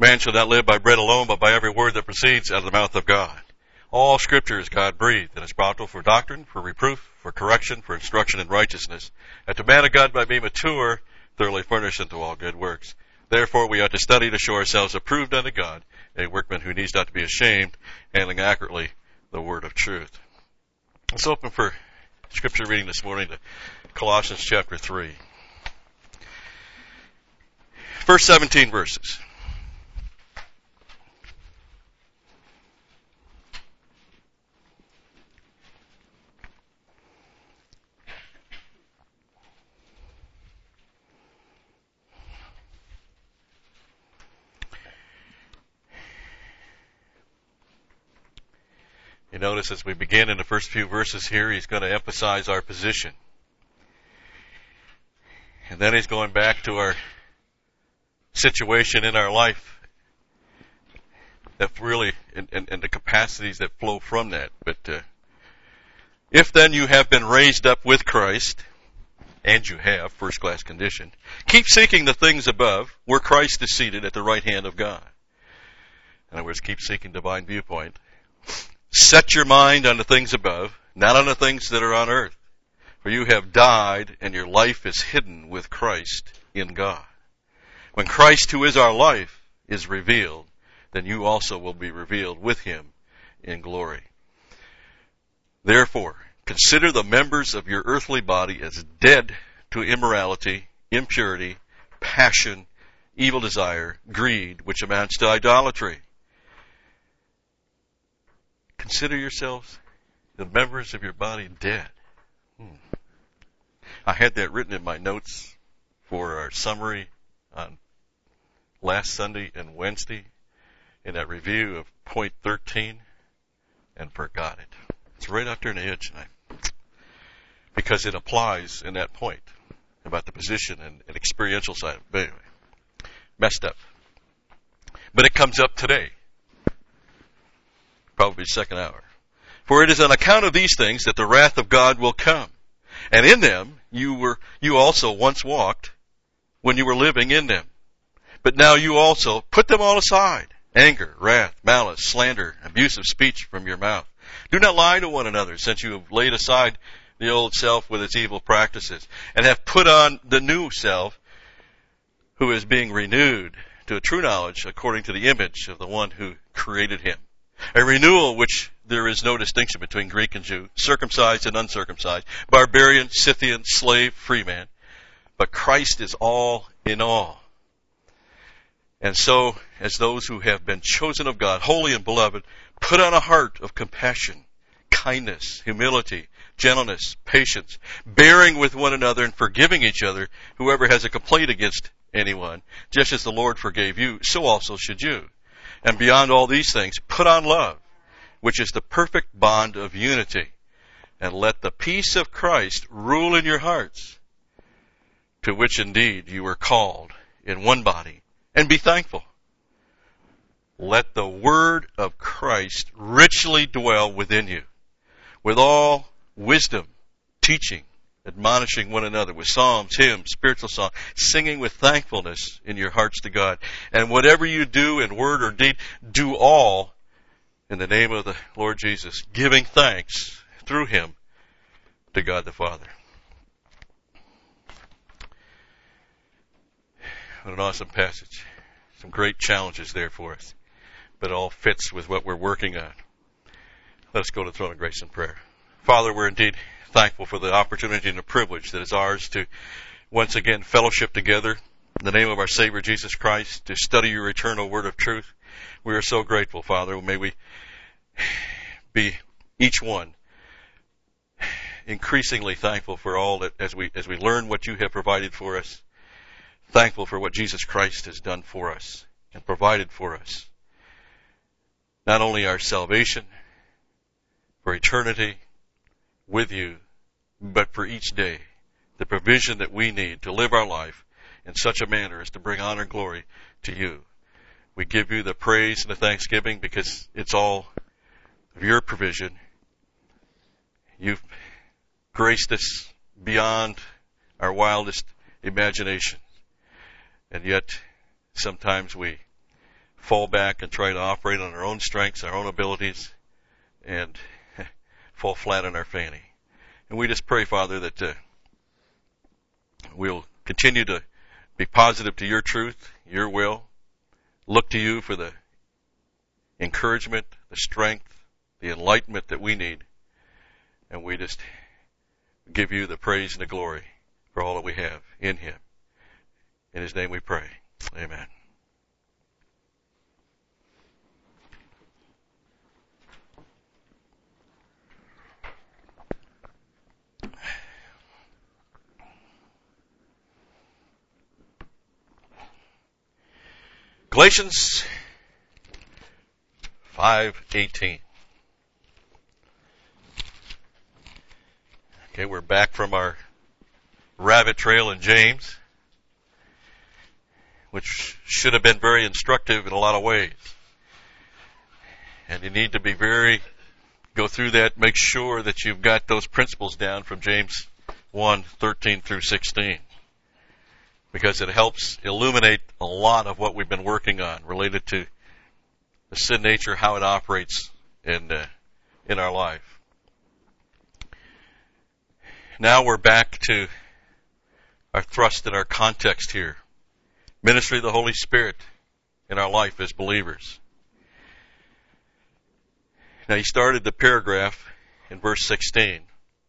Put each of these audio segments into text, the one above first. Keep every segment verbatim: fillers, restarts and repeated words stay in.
Man shall not live by bread alone, but by every word that proceeds out of the mouth of God. All Scripture is God-breathed, and is profitable for doctrine, for reproof, for correction, for instruction in righteousness, that the man of God might be mature, thoroughly furnished unto all good works. Therefore we ought to study to show ourselves approved unto God, a workman who needs not to be ashamed, handling accurately the word of truth. Let's open for Scripture reading this morning to Colossians chapter three. First seventeen verses. You notice as we begin in the first few verses here, he's going to emphasize our position. And then he's going back to our situation in our life that really, and, and, and the capacities that flow from that. But uh, if then you have been raised up with Christ, and you have, first class condition, keep seeking the things above, where Christ is seated at the right hand of God. In other words, keep seeking divine viewpoint. Set your mind on the things above, not on the things that are on earth. For you have died, and your life is hidden with Christ in God. When Christ, who is our life, is revealed, then you also will be revealed with him in glory. Therefore, consider the members of your earthly body as dead to immorality, impurity, passion, evil desire, greed, which amounts to idolatry. Consider yourselves, the members of your body, dead. Hmm. I had that written in my notes for our summary on last Sunday and Wednesday in that review of point thirteen, and forgot it. It's right out there in the edge tonight. Because it applies in that point about the position and, and experiential side of it. But anyway, messed up. But it comes up today. Probably second hour. For it is on account of these things that the wrath of God will come. And in them you were, you also once walked when you were living in them. But now you also put them all aside. Anger, wrath, malice, slander, abusive speech from your mouth. Do not lie to one another, since you have laid aside the old self with its evil practices, and have put on the new self, who is being renewed to a true knowledge according to the image of the one who created him. A renewal which there is no distinction between Greek and Jew, circumcised and uncircumcised, barbarian, Scythian, slave, free man. But Christ is all in all. And so, as those who have been chosen of God, holy and beloved, put on a heart of compassion, kindness, humility, gentleness, patience, bearing with one another and forgiving each other, whoever has a complaint against anyone, just as the Lord forgave you, so also should you. And beyond all these things, put on love, which is the perfect bond of unity. And let the peace of Christ rule in your hearts, to which indeed you were called in one body. And be thankful. Let the word of Christ richly dwell within you, with all wisdom, teaching, admonishing one another with psalms, hymns, spiritual songs, singing with thankfulness in your hearts to God. And whatever you do in word or deed, do all in the name of the Lord Jesus, giving thanks through him to God the Father. What an awesome passage. Some great challenges there for us. But it all fits with what we're working on. Let us go to the throne of grace in prayer. Father, we're indeed thankful for the opportunity and the privilege that is ours to once again fellowship together in the name of our Savior Jesus Christ, to study your eternal word of truth. We are so grateful, Father. May we be each one increasingly thankful for all that as we as we learn what you have provided for us. Thankful for what Jesus Christ has done for us and provided for us. Not only our salvation, for eternity with you, but for each day, the provision that we need to live our life in such a manner as to bring honor and glory to you. We give you the praise and the thanksgiving because it's all of your provision. You've graced us beyond our wildest imagination. And yet, sometimes we fall back and try to operate on our own strengths, our own abilities, and fall flat on our fanny. And we just pray, Father, that uh, we'll continue to be positive to your truth, your will, look to you for the encouragement, the strength, the enlightenment that we need. And we just give you the praise and the glory for all that we have in him. In his name we pray. Amen. Galatians five eighteen. Okay, we're back from our rabbit trail in James, which should have been very instructive in a lot of ways. And you need to be very, go through that, make sure that you've got those principles down from James one thirteen through sixteen. Because it helps illuminate a lot of what we've been working on related to the sin nature, how it operates in uh, in our life. Now we're back to our thrust and our context here. Ministry of the Holy Spirit in our life as believers. Now he started the paragraph in verse sixteen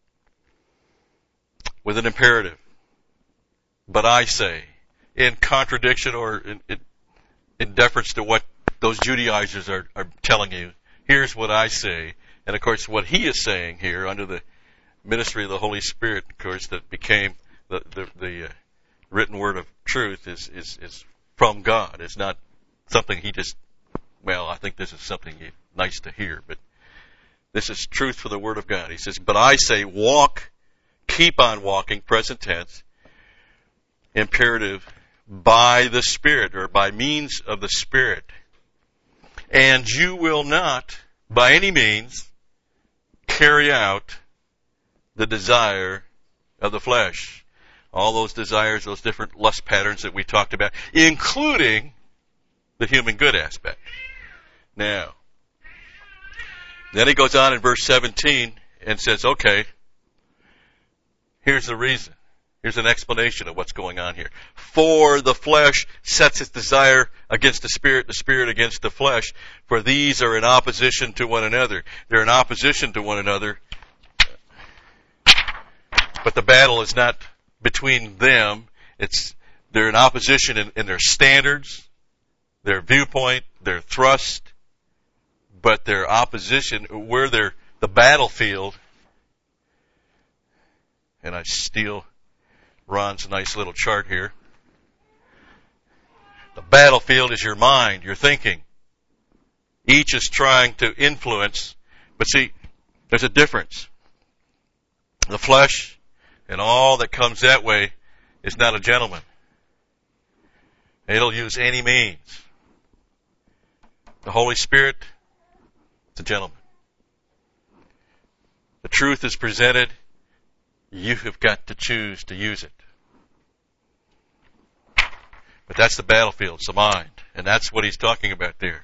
with an imperative. But I say, in contradiction or in, in, in deference to what those Judaizers are, are telling you, here's what I say. And of course, what he is saying here under the ministry of the Holy Spirit, of course, that became the, the, the uh, written word of truth is, is, is from God. It's not something he just, well, I think this is something nice to hear, but this is truth for the word of God. He says, but I say, walk, keep on walking, present tense, imperative, by the Spirit, or by means of the Spirit. And you will not, by any means, carry out the desire of the flesh. All those desires, those different lust patterns that we talked about, including the human good aspect. Now, then he goes on in verse seventeen and says, okay, here's the reason. Here's an explanation of what's going on here. For the flesh sets its desire against the spirit, the spirit against the flesh. For these are in opposition to one another. They're in opposition to one another. But the battle is not between them. It's, they're in opposition in, in their standards, their viewpoint, their thrust. But their opposition, where they're the battlefield, and I steal Ron's nice little chart here. The battlefield is your mind, your thinking. Each is trying to influence, but see, there's a difference. The flesh and all that comes that way is not a gentleman. It'll use any means. The Holy Spirit, it's a gentleman. The truth is presented. You have got to choose to use it. But that's the battlefield, it's the mind. And that's what he's talking about there.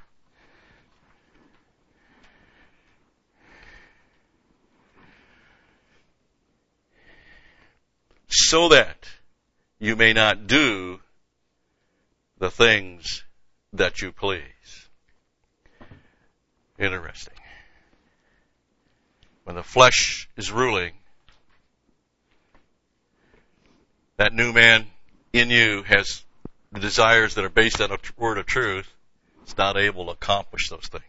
So that you may not do the things that you please. Interesting. When the flesh is ruling, that new man in you has the desires that are based on a word of truth. It's not able to accomplish those things.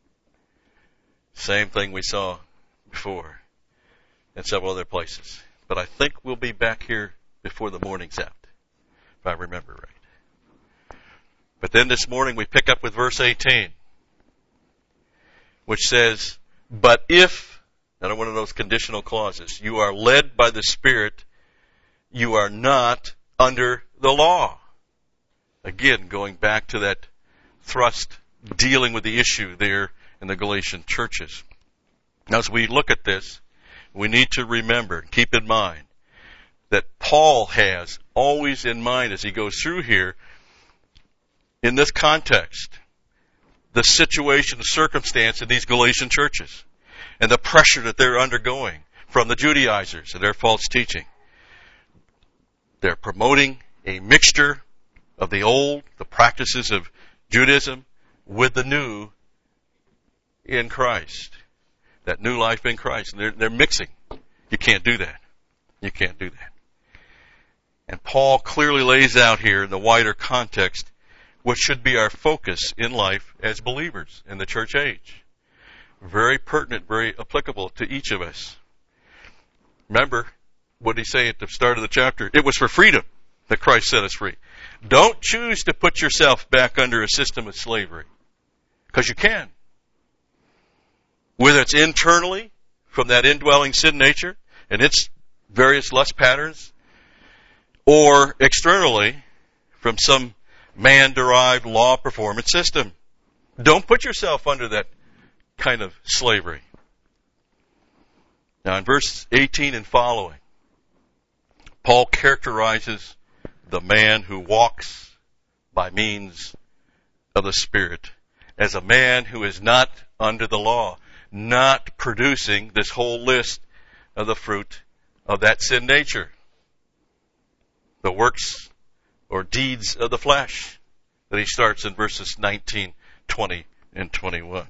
Same thing we saw before in several other places. But I think we'll be back here before the morning's out, if I remember right. But then this morning we pick up with verse eighteen, which says, but if, another one of those conditional clauses, you are led by the Spirit, you are not under the law. Again, going back to that thrust, dealing with the issue there in the Galatian churches. Now, as we look at this, we need to remember, keep in mind, that Paul has always in mind as he goes through here, in this context, the situation, the circumstance in these Galatian churches and the pressure that they're undergoing from the Judaizers and their false teaching. They're promoting a mixture of the old, the practices of Judaism, with the new in Christ. That new life in Christ. And they're, they're mixing. You can't do that. You can't do that. And Paul clearly lays out here in the wider context what should be our focus in life as believers in the church age. Very pertinent, very applicable to each of us. Remember, what did he say at the start of the chapter? It was for freedom that Christ set us free. Don't choose to put yourself back under a system of slavery. Because you can. Whether it's internally, from that indwelling sin nature and its various lust patterns, or externally, from some man-derived law performance system. Don't put yourself under that kind of slavery. Now in verse eighteen and following, Paul characterizes the man who walks by means of the Spirit as a man who is not under the law, not producing this whole list of the fruit of that sin nature. The works or deeds of the flesh that he starts in verses nineteen, twenty, and twenty-one.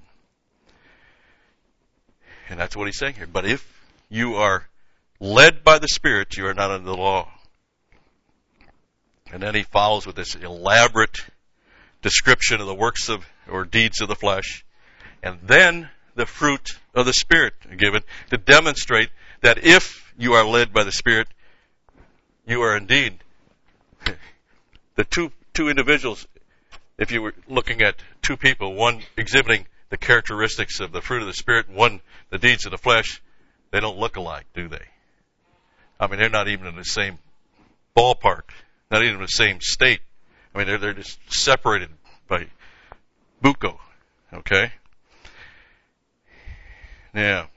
And that's what he's saying here. But if you are led by the Spirit, you are not under the law. And then he follows with this elaborate description of the works of or deeds of the flesh. And then the fruit of the Spirit given to demonstrate that if you are led by the Spirit, you are indeed the two two individuals. If you were looking at two people, one exhibiting the characteristics of the fruit of the Spirit, and one the deeds of the flesh, they don't look alike, do they? I mean, they're not even in the same ballpark, not even in the same state. I mean, they're they're just separated by buco. Okay. Now,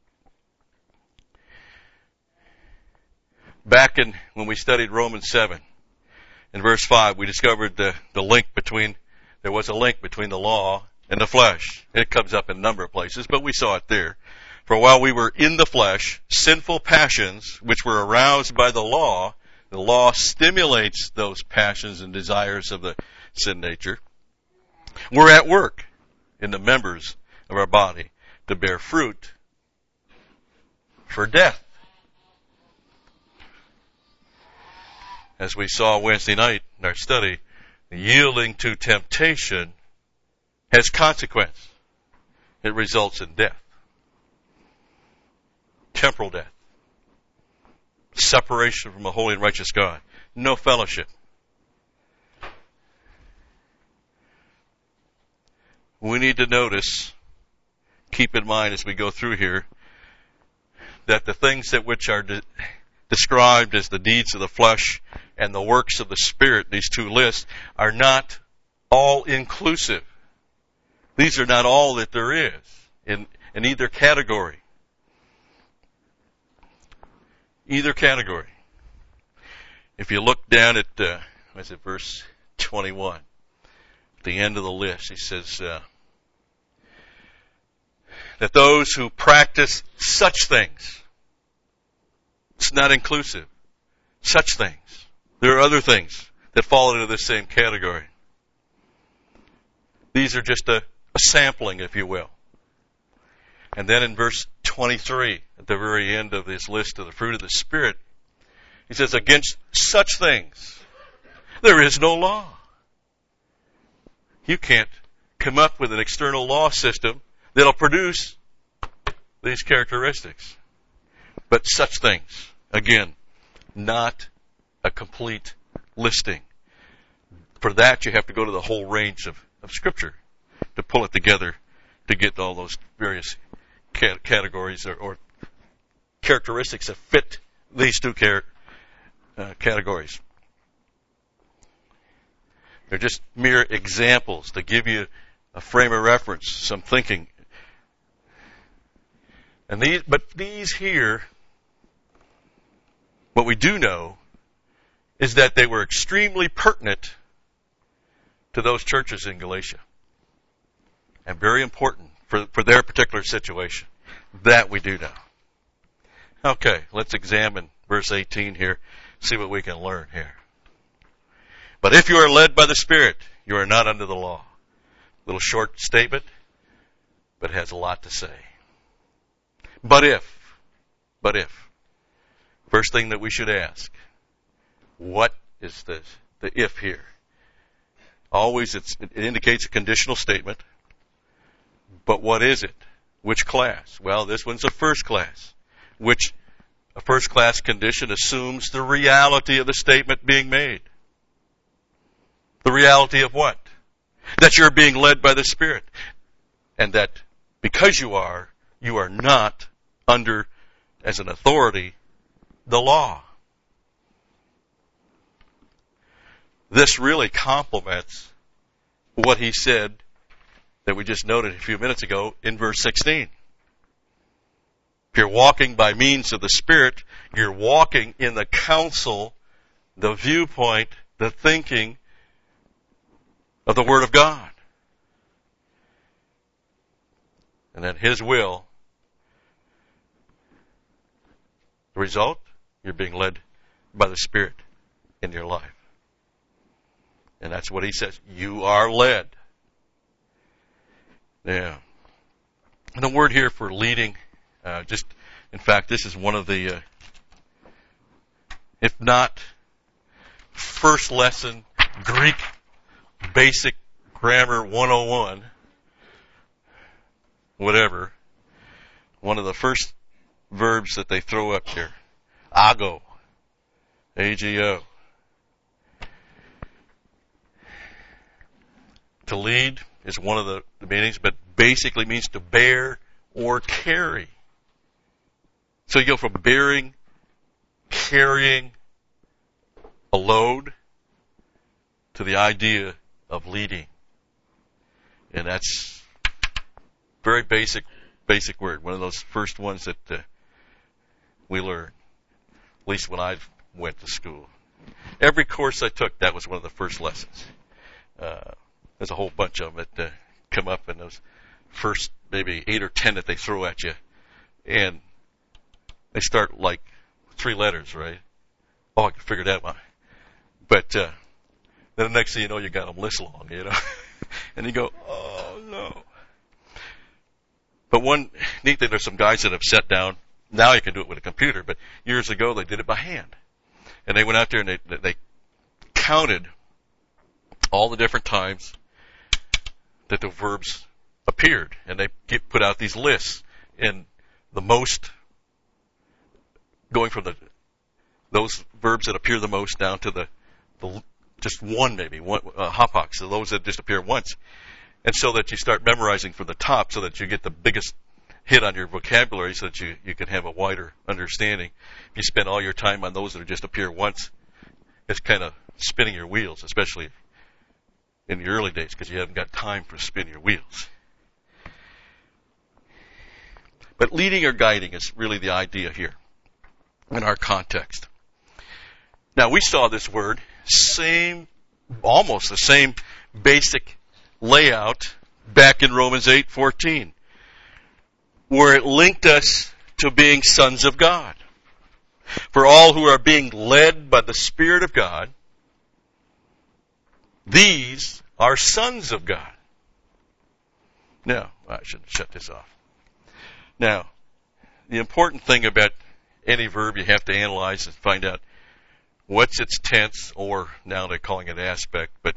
back in when we studied Romans seven, in verse five, we discovered the, the link between, there was a link between the law and the flesh. It comes up in a number of places, but we saw it there. For while we were in the flesh, sinful passions, which were aroused by the law, the law stimulates those passions and desires of the sin nature, were at work in the members of our body to bear fruit for death. As we saw Wednesday night in our study, yielding to temptation has consequence. It results in death. Temporal death. Separation from a holy and righteous God. No fellowship. We need to notice, keep in mind as we go through here, that the things that which are de- described as the deeds of the flesh and the works of the Spirit, these two lists, are not all inclusive. These are not all that there is in, in either category. Either category. If you look down at, uh, what is it, verse twenty-one, at the end of the list, he says, uh, that those who practice such things, it's not inclusive, such things. There are other things that fall into this same category. These are just a, a sampling, if you will. And then in verse twenty-three, at the very end of this list of the fruit of the Spirit, he says, against such things, there is no law. You can't come up with an external law system that'll produce these characteristics. But such things, again, not a complete listing. For that, you have to go to the whole range of, of Scripture to pull it together to get all those various cat- categories or, or characteristics that fit these two car- uh, categories. They're just mere examples to give you a frame of reference, some thinking. And these, but these here, what we do know is that they were extremely pertinent to those churches in Galatia. and very important for, for their particular situation. That we do now. Okay, let's examine verse eighteen here, see what we can learn here. But if you are led by the Spirit, you are not under the law. Little short statement, but it has a lot to say. But if, but if, first thing that we should ask, what is the, the if here? Always it's, it indicates a conditional statement, but what is it? Which class? Well, this one's a first class, which a first class condition assumes the reality of the statement being made. The reality of what? That you're being led by the Spirit. And that because you are, you are not under, as an authority, the law. This really complements what he said that we just noted a few minutes ago in verse sixteen. If you're walking by means of the Spirit, you're walking in the counsel, the viewpoint, the thinking of the Word of God. And then His will. The result, you're being led by the Spirit in your life. And that's what he says. You are led. Yeah. And the word here for leading, uh, just, in fact, this is one of the, uh, if not first lesson, Greek basic grammar one oh one, whatever, one of the first verbs that they throw up here. Ago. A G O. To lead is one of the, the meanings, but basically means to bear or carry. So you go from bearing, carrying a load to the idea of leading. And that's very basic, basic word. One of those first ones that uh, we learned, at least when I went to school. Every course I took, that was one of the first lessons. Uh, There's a whole bunch of them that uh, come up in those first maybe eight or ten that they throw at you. And they start like three letters, right? Oh, I can figure that one. But uh, then the next thing you know, you got them list long, you know. And you go, oh, no. But one neat thing, there's some guys that have sat down. Now you can do it with a computer. But years ago, they did it by hand. And they went out there and they, they counted all the different times that the verbs appeared, and they get, put out these lists, and the most, going from the those verbs that appear the most down to the, the just one maybe, one uh, hapak, so those that just appear once, and so that you start memorizing from the top, so that you get the biggest hit on your vocabulary, so that you you can have a wider understanding. If you spend all your time on those that just appear once, it's kind of spinning your wheels, especially in the early days, because you haven't got time for spin your wheels. But leading or guiding is really the idea here in our context. Now, we saw this word, same, almost the same basic layout back in Romans eight fourteen, where it linked us to being sons of God. For all who are being led by the Spirit of God, these are sons of God. Now, I should shut this off. Now, the important thing about any verb you have to analyze and find out what's its tense, or now they're calling it aspect, but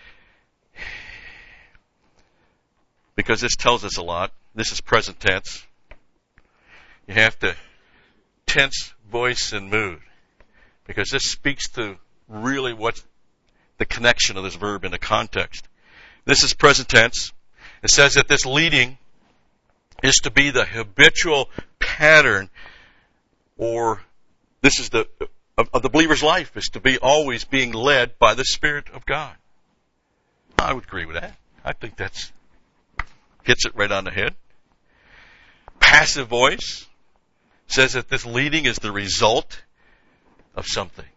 because this tells us a lot, this is present tense. You have to tense, voice, and mood, because this speaks to really what's the connection of this verb in the context. This is present tense. It says that this leading is to be the habitual pattern, or this is the of, of the believer's life, is to be always being led by the Spirit of God. I would agree with that. I think that's hits it right on the head. Passive voice says that this leading is the result of something.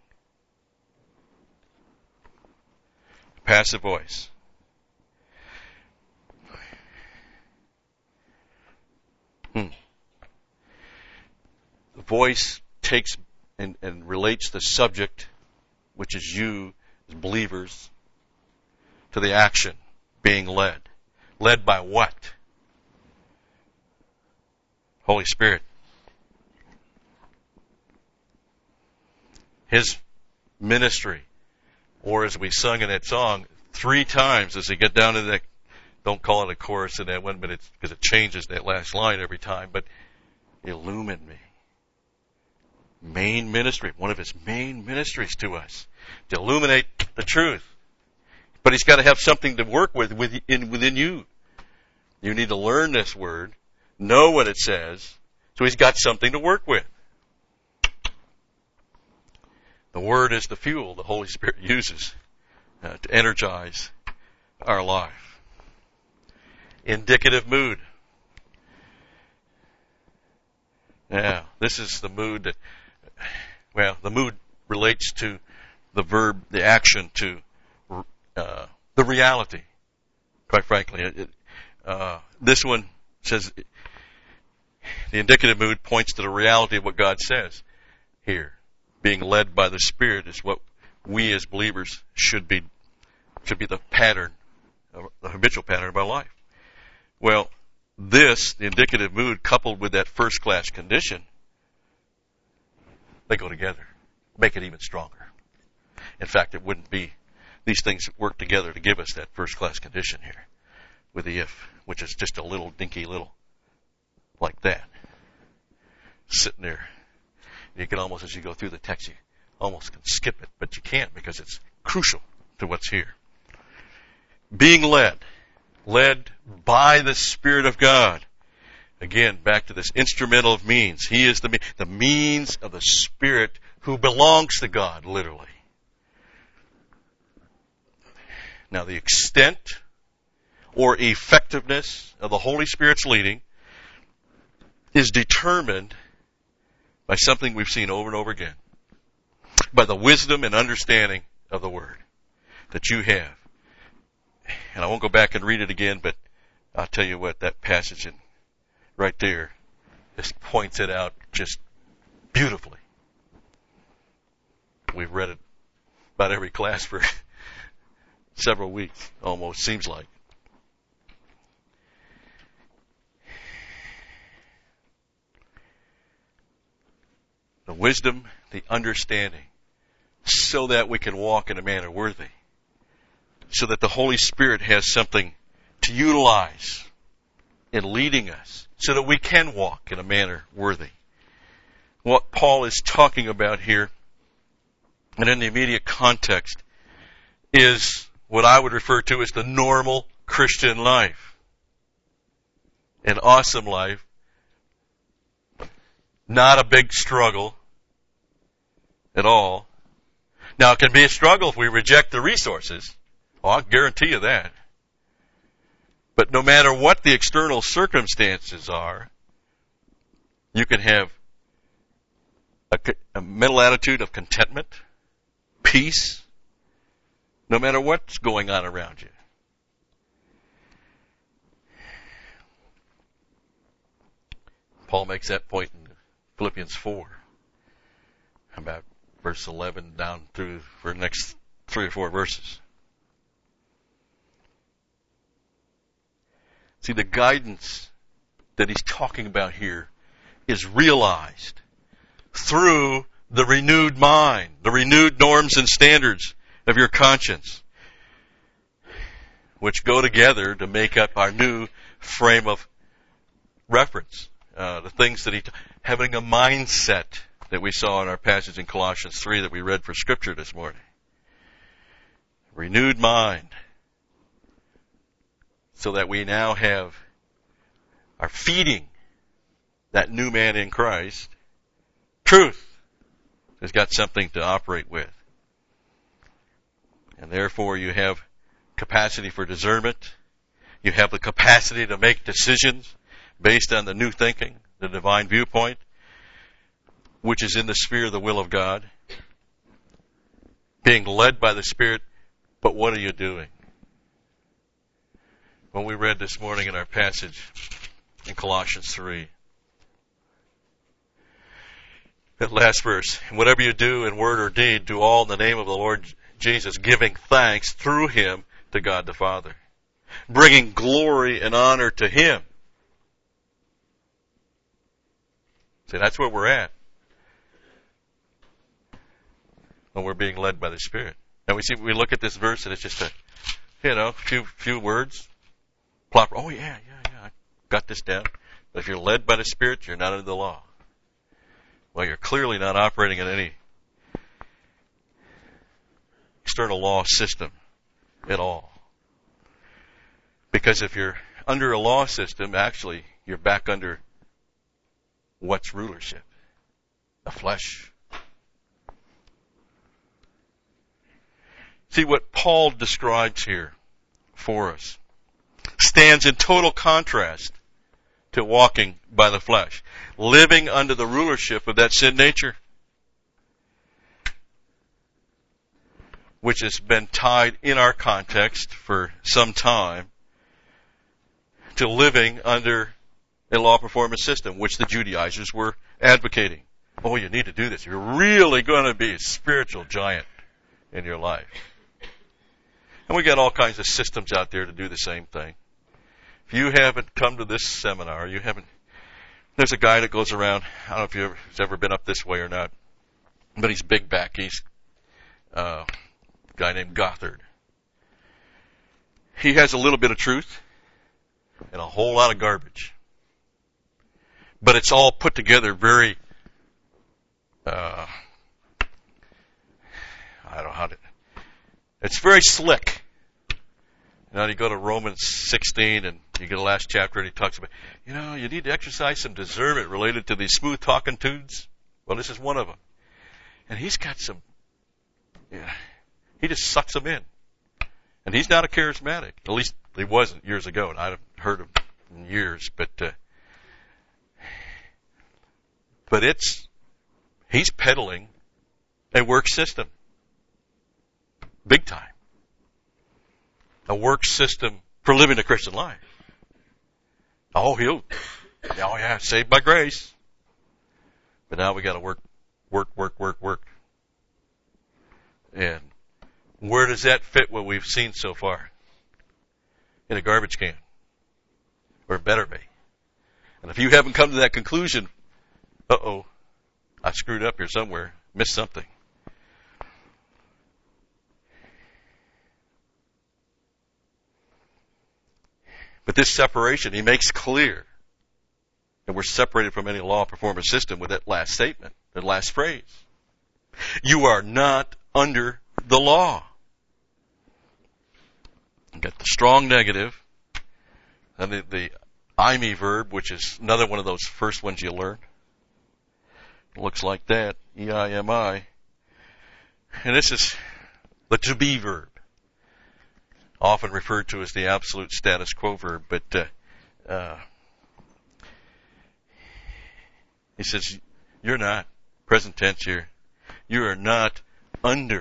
Passive voice. voice takes and, and relates the subject, which is you as believers, to the action being led. Led by what? Holy Spirit. His ministry. Or as we sung in that song, three times as they get down to that, don't call it a chorus in that one, but it's because it changes that last line every time, but illumine me. Main ministry, one of his main ministries to us, to illuminate the truth. But he's got to have something to work with within, within you. You need to learn this word, know what it says, so he's got something to work with. The word is the fuel the Holy Spirit uses uh, to energize our life. Indicative mood. Yeah, this is the mood that, well, the mood relates to the verb, the action, to uh, the reality, quite frankly. It, uh, this one says the indicative mood points to the reality of what God says here. Being led by the Spirit is what we as believers should be, should be the pattern, the habitual pattern of our life. Well, this, the indicative mood, coupled with that first-class condition, they go together, make it even stronger. In fact, it wouldn't be, these things work together to give us that first-class condition here with the if, which is just a little dinky little, like that, sitting there. You can almost, as you go through the text, you almost can skip it, but you can't because it's crucial to what's here. Being led. Led by the Spirit of God. Again, back to this instrumental of means. He is the, the means of the Spirit who belongs to God, literally. Now, the extent or effectiveness of the Holy Spirit's leading is determined by something we've seen over and over again. By the wisdom and understanding of the Word that you have. And I won't go back and read it again, but I'll tell you what, that passage in, right there just points it out just beautifully. We've read it about every class for several weeks, almost, seems like. The wisdom, the understanding, so that we can walk in a manner worthy. So that the Holy Spirit has something to utilize in leading us, so that we can walk in a manner worthy. What Paul is talking about here, and in the immediate context, is what I would refer to as the normal Christian life. An awesome life. Not a big struggle at all. Now, it can be a struggle if we reject the resources. Oh, I'll guarantee you that. But no matter what the external circumstances are, you can have a, a mental attitude of contentment, peace, no matter what's going on around you. Paul makes that point in Philippians four, about verse eleven down through for the next three or four verses. See, the guidance that he's talking about here is realized through the renewed mind, the renewed norms and standards of your conscience, which go together to make up our new frame of reference. Uh, the things that he, having a mindset that we saw in our passage in Colossians three that we read for Scripture this morning. Renewed mind. So that we now have, are feeding that new man in Christ. Truth has got something to operate with. And therefore you have capacity for discernment. You have the capacity to make decisions based on the new thinking, the divine viewpoint, which is in the sphere of the will of God. Being led by the Spirit, but what are you doing? When we read this morning in our passage in Colossians three, That last verse. Whatever you do in word or deed, do all in the name of the Lord Jesus, giving thanks through him to God the Father. Bringing glory and honor to him. See, that's where we're at. When we're being led by the Spirit. And we see, we look at this verse and it's just a, you know, few, few words. Plop. Oh yeah, yeah, yeah. I got this down. But if you're led by the Spirit, you're not under the law. Well, you're clearly not operating in any external law system at all. Because if you're under a law system, actually, you're back under what's rulership? The flesh. See, what Paul describes here for us stands in total contrast to walking by the flesh, living under the rulership of that sin nature, which has been tied in our context for some time to living under a law performance system, which the Judaizers were advocating. Oh, you need to do this. You're really going to be a spiritual giant in your life. And we got all kinds of systems out there to do the same thing. If you haven't come to this seminar, you haven't, there's a guy that goes around, I don't know if you've ever, ever been up this way or not, but he's big back. He's uh, a guy named Gothard. He has a little bit of truth and a whole lot of garbage. But it's all put together very, uh, I don't know how to, it's very slick. You know, you go to Romans sixteen and you get the last chapter and he talks about, you know, you need to exercise some discernment related to these smooth talking dudes. Well, this is one of them. And he's got some, yeah, he just sucks them in. And he's not a charismatic. At least he wasn't years ago, and I haven't heard him in years, but, uh, but it's, he's peddling a work system. Big time. A work system for living a Christian life. Oh, he'll, oh yeah, saved by grace. But now we gotta work, work, work, work, work. And where does that fit what we've seen so far? In a garbage can. Or it better be. And if you haven't come to that conclusion, uh-oh, I screwed up here somewhere, missed something. But this separation, he makes clear that we're separated from any law performance system with that last statement, that last phrase. You are not under the law. You got the strong negative, and the, the imi verb, which is another one of those first ones you learn. It looks like that, E I M I. And this is the to be verb, often referred to as the absolute status quo verb, but uh, uh, he says, you're not, present tense here, you are not under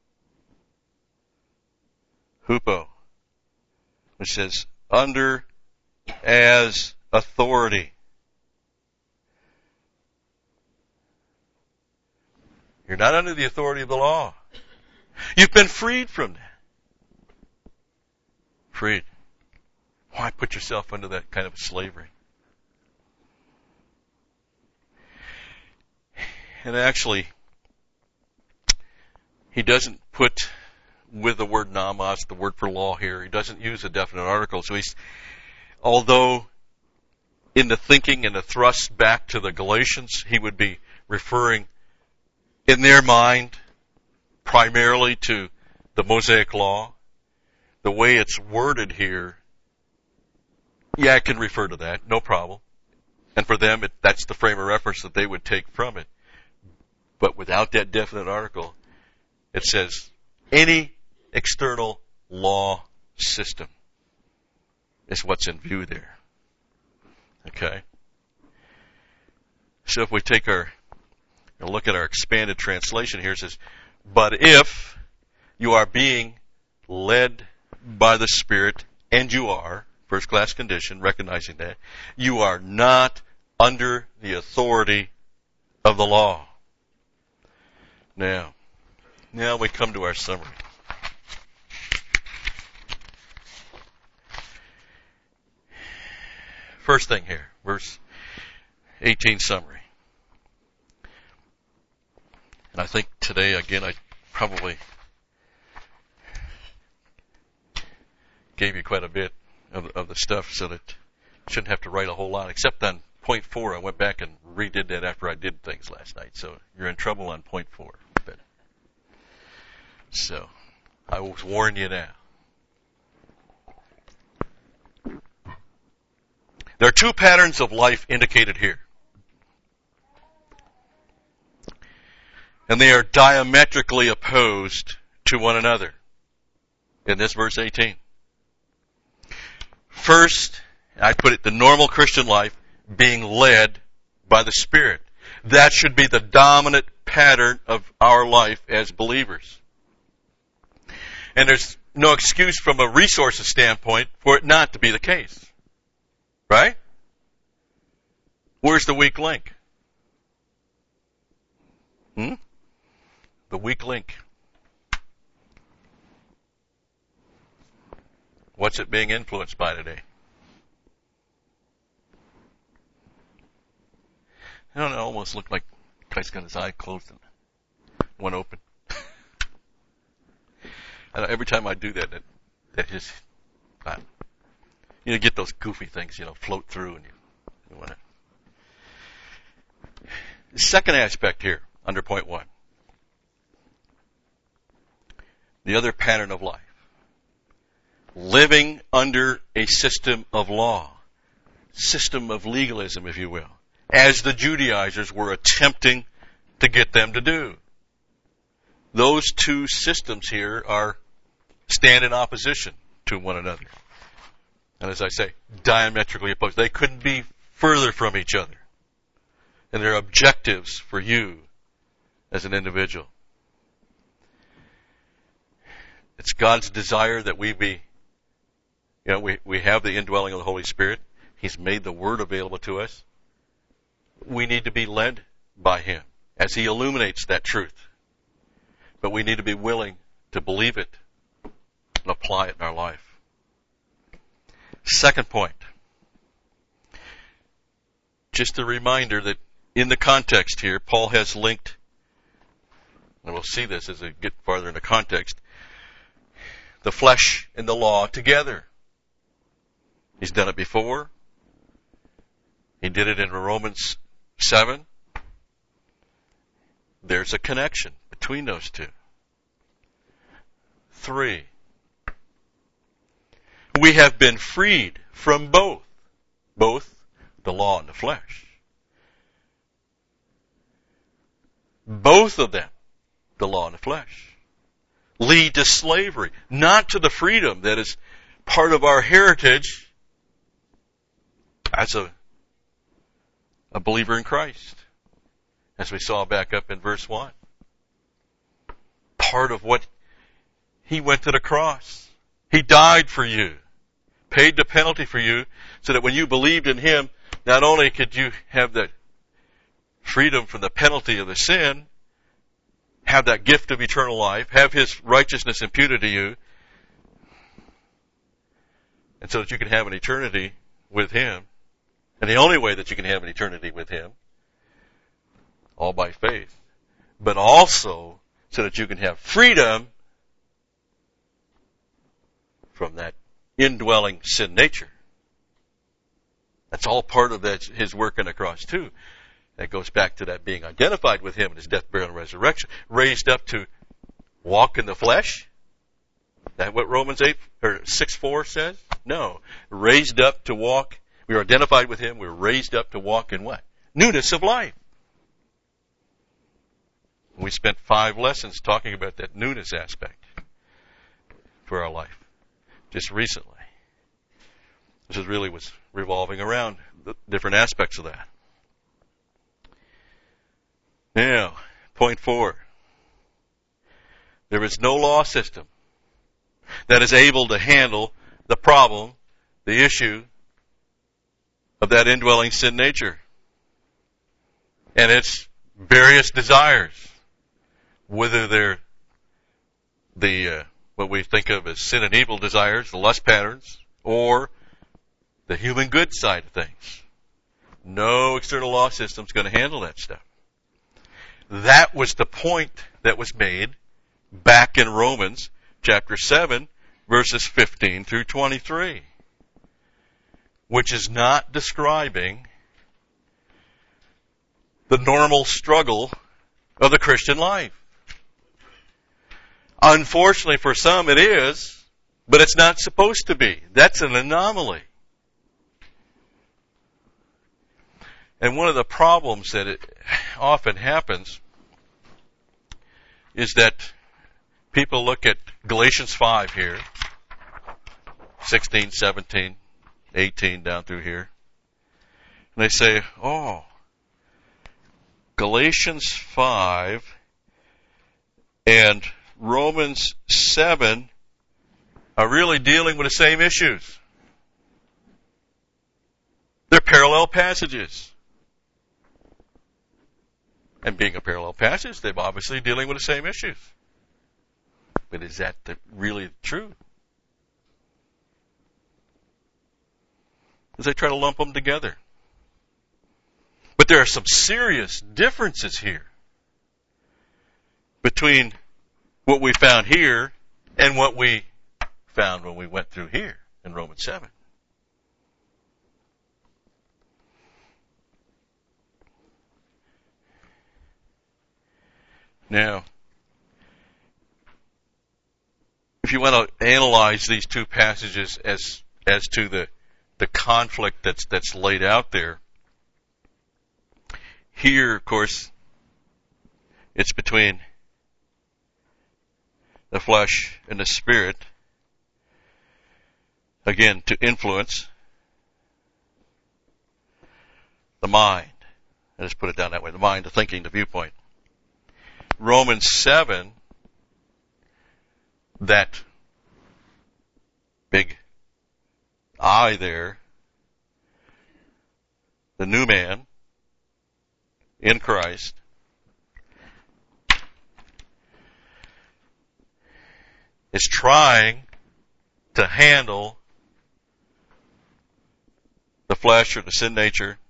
hupo, which says under as authority. You're not under the authority of the law. You've been freed from that. Freed. Why put yourself under that kind of slavery? And actually, he doesn't put with the word namas, the word for law here. He doesn't use a definite article. So he's, although in the thinking and the thrust back to the Galatians, he would be referring in their mind primarily to the Mosaic law. The way it's worded here, yeah, it can refer to that, no problem. And for them, it, that's the frame of reference that they would take from it. But without that definite article, it says any external law system is what's in view there. Okay? So if we take our, a look at our expanded translation here, it says, but if you are being led by the Spirit, and you are, first class condition, recognizing that, you are not under the authority of the law. Now, now we come to our summary. First thing here, verse eighteen summary. And I think today, again, I probably gave you quite a bit of, of the stuff so that I shouldn't have to write a whole lot, except on point four. I went back and redid that after I did things last night. So you're in trouble on point four. But, so I will warn you now. There are two patterns of life indicated here. And they are diametrically opposed to one another in this verse eighteen. First, I put it, the normal Christian life being led by the Spirit. That should be the dominant pattern of our life as believers. And there's no excuse from a resources standpoint for it not to be the case. Right? Where's the weak link? Hmm? The weak link. What's it being influenced by today? I don't know, it almost looked like Christ got his eye closed and one open. And every time I do that, that, that just, uh, you know, get those goofy things, you know, float through and you, you want to. The second aspect here, under point one. The other pattern of life. Living under a system of law. System of legalism, if you will. As the Judaizers were attempting to get them to do. Those two systems here are stand in opposition to one another. And as I say, diametrically opposed. They couldn't be further from each other. And their objectives for you as an individual. It's God's desire that we be, you know, we, we have the indwelling of the Holy Spirit. He's made the Word available to us. We need to be led by Him as He illuminates that truth. But we need to be willing to believe it and apply it in our life. Second point. Just a reminder that in the context here, Paul has linked, and we'll see this as we get farther into context, the flesh and the law together. He's done it before. He did it in Romans seven. There's a connection between those two. Three. We have been freed from both. Both the law and the flesh. Both of them, the law and the flesh, lead to slavery, not to the freedom that is part of our heritage as a, a believer in Christ, as we saw back up in verse one. Part of what He went to the cross. He died for you, paid the penalty for you, so that when you believed in Him, not only could you have the freedom from the penalty of the sin, have that gift of eternal life, have His righteousness imputed to you, and so that you can have an eternity with Him. And the only way that you can have an eternity with Him, all by faith, but also so that you can have freedom from that indwelling sin nature. That's all part of that, His work on the cross too. That goes back to that being identified with Him in His death, burial, and resurrection. Raised up to walk in the flesh. Is that what Romans eight or six four says? No. Raised up to walk. We are identified with Him. We're raised up to walk in what? Newness of life. We spent five lessons talking about that newness aspect for our life just recently. This is really was revolving around the different aspects of that. Now, point four. There is no law system that is able to handle the problem, the issue of that indwelling sin nature and its various desires. whether they're the uh, what we think of as sin and evil desires, the lust patterns, or the human good side of things. No external law system is going to handle that stuff. That was the point that was made back in Romans chapter seven, verses fifteen through twenty-three, which is not describing the normal struggle of the Christian life. Unfortunately for some it is, but it's not supposed to be. That's an anomaly. And one of the problems that it often happens is that people look at Galatians five here, sixteen, seventeen, eighteen down through here, and they say, oh, Galatians five and Romans seven are really dealing with the same issues. They're parallel passages. And being a parallel passage, they're obviously dealing with the same issues. But is that the, really true? As they try to lump them together. But there are some serious differences here between what we found here and what we found when we went through here in Romans seven. Now, if you want to analyze these two passages as as to the the conflict that's that's laid out there, here, of course, it's between the flesh and the spirit, again, to influence the mind. I just put it down that way, the mind, the thinking, the viewpoint. Romans seven, that big I there, the new man in Christ, is trying to handle the flesh or the sin nature.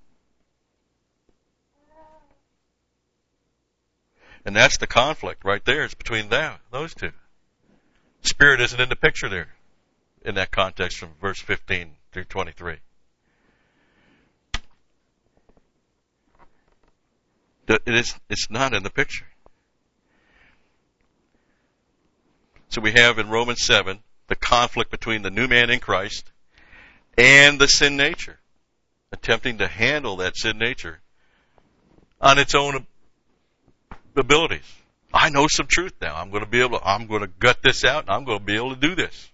And that's the conflict right there. It's between them, those two. Spirit isn't in the picture there in that context from verse fifteen through twenty-three. It is, it's not in the picture. So we have in Romans seven the conflict between the new man in Christ and the sin nature, attempting to handle that sin nature on its own abilities. I know some truth now. I'm going to be able to, I'm going to gut this out and I'm going to be able to do this.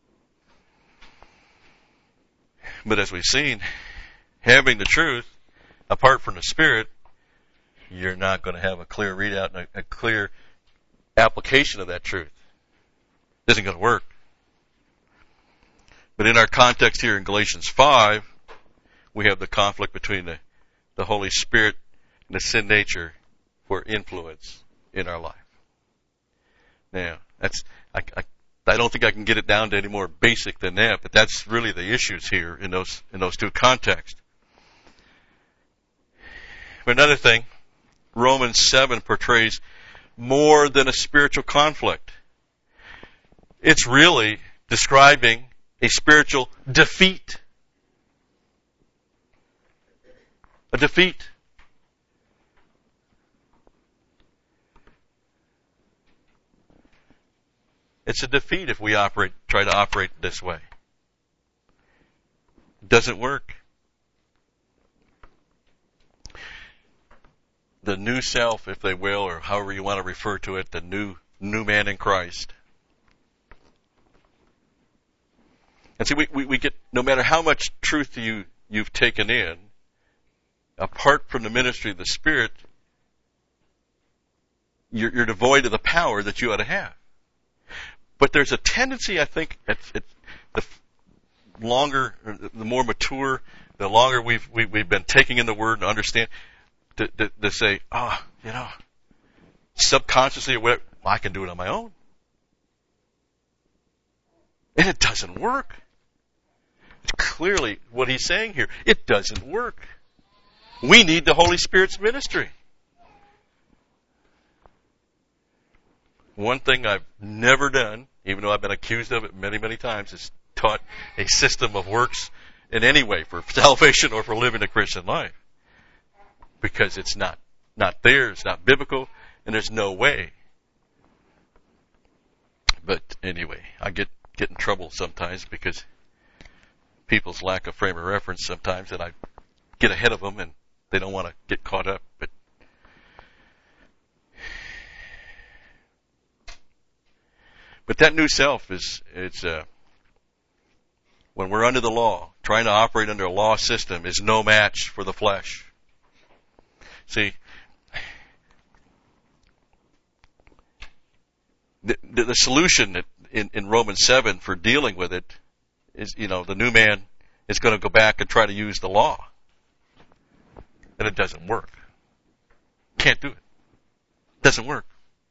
But as we've seen, having the truth apart from the Spirit, you're not going to have a clear readout and a, a clear application of that truth. It isn't going to work. But in our context here in Galatians five, we have the conflict between the, the Holy Spirit and the sin nature for influence in our life. Now, that's I, I, I don't think I can get it down to any more basic than that, but that's really the issues here in those in those two contexts. But another thing, Romans seven portrays more than a spiritual conflict. It's really describing a spiritual defeat. A defeat. It's a defeat if we operate, try to operate this way. It doesn't work. The new self, if they will, or however you want to refer to it, the new new man in Christ. And see, we, we, we get, no matter how much truth you, you've taken in, apart from the ministry of the Spirit, you're, you're devoid of the power that you ought to have. But there's a tendency, I think, at, at the longer, the more mature, the longer we've, we, we've been taking in the Word and understand, to, to, to say, oh, you know, subconsciously or whatever, well, I can do it on my own. And it doesn't work. It's clearly what he's saying here. It doesn't work. We need the Holy Spirit's ministry. One thing I've never done, even though I've been accused of it many, many times, is taught a system of works in any way for salvation or for living a Christian life. Because it's not, not there, it's not biblical, and there's no way. But anyway, I get, get in trouble sometimes because people's lack of frame of reference sometimes, that I get ahead of them and they don't want to get caught up. But But that new self is, it's, uh, when we're under the law, trying to operate under a law system is no match for the flesh. See, the, the, the solution in, in Romans seven for dealing with it is, you know, the new man is going to go back and try to use the law. And it doesn't work. Can't do it. Doesn't work.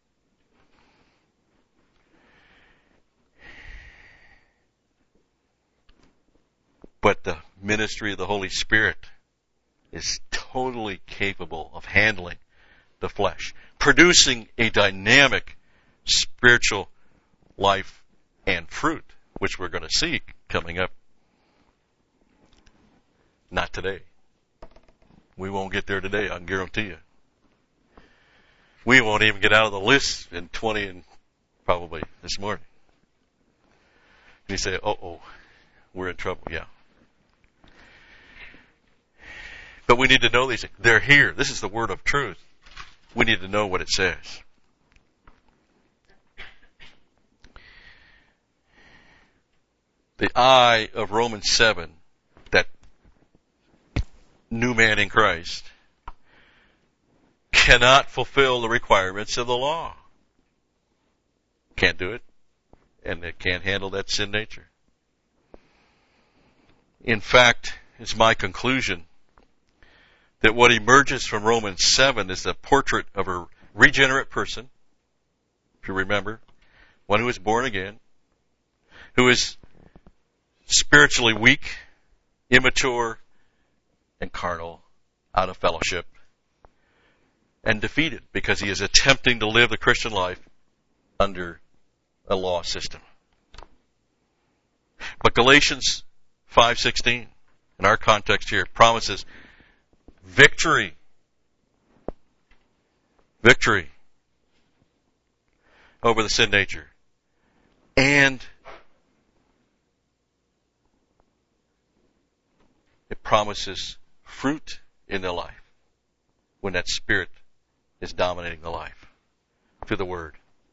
But the ministry of the Holy Spirit is totally capable of handling the flesh, producing a dynamic spiritual life and fruit, which we're going to see coming up. Not today. We won't get there today, I can guarantee you. We won't even get out of the list in twenty and probably this morning. And you say, uh-oh, we're in trouble. Yeah. But we need to know these things. They're here. This is the word of truth. We need to know what it says. The eye of Romans seven, that new man in Christ, cannot fulfill the requirements of the law. Can't do it. And it can't handle that sin nature. In fact, it's my conclusion that what emerges from Romans seven is the portrait of a regenerate person, if you remember, one who is born again, who is spiritually weak, immature, and carnal, out of fellowship, and defeated because he is attempting to live the Christian life under a law system. But Galatians five sixteen, in our context here, promises victory. Victory over the sin nature. And it promises fruit in the life when that Spirit is dominating the life through the Word.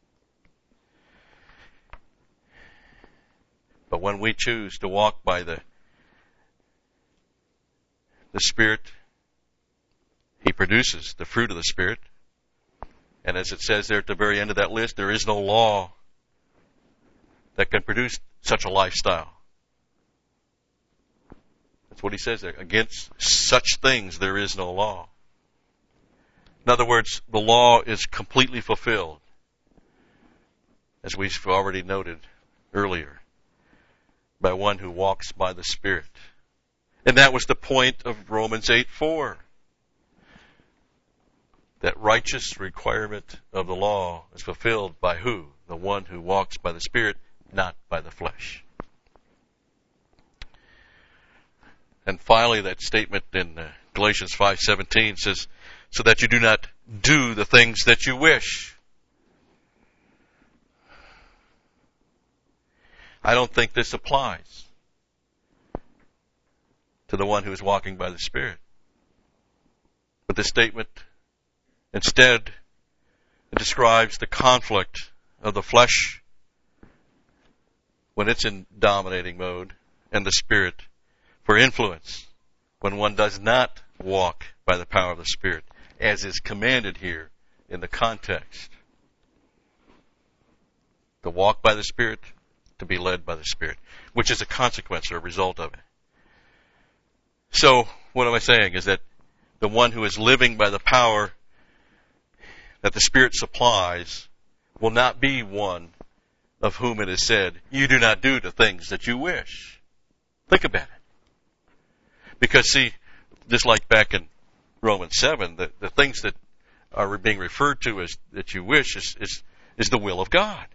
But when we choose to walk by the the Spirit, He produces the fruit of the Spirit. And as it says there at the very end of that list, there is no law that can produce such a lifestyle. That's what he says there. Against such things there is no law. In other words, the law is completely fulfilled, as we've already noted earlier, by one who walks by the Spirit. And that was the point of Romans eight four. That righteous requirement of the law is fulfilled by who? The one who walks by the Spirit, not by the flesh. And finally, that statement in uh, Galatians five seventeen says, so that you do not do the things that you wish. I don't think this applies to the one who is walking by the Spirit. But this statement, instead, it describes the conflict of the flesh when it's in dominating mode and the Spirit for influence when one does not walk by the power of the Spirit, as is commanded here in the context. To walk by the Spirit, to be led by the Spirit, which is a consequence or a result of it. So, what am I saying? Is that the one who is living by the power, that the Spirit supplies will not be one of whom it is said, you do not do the things that you wish. Think about it. Because see, just like back in Romans seven, the, the things that are being referred to as that you wish is, is, is the will of God.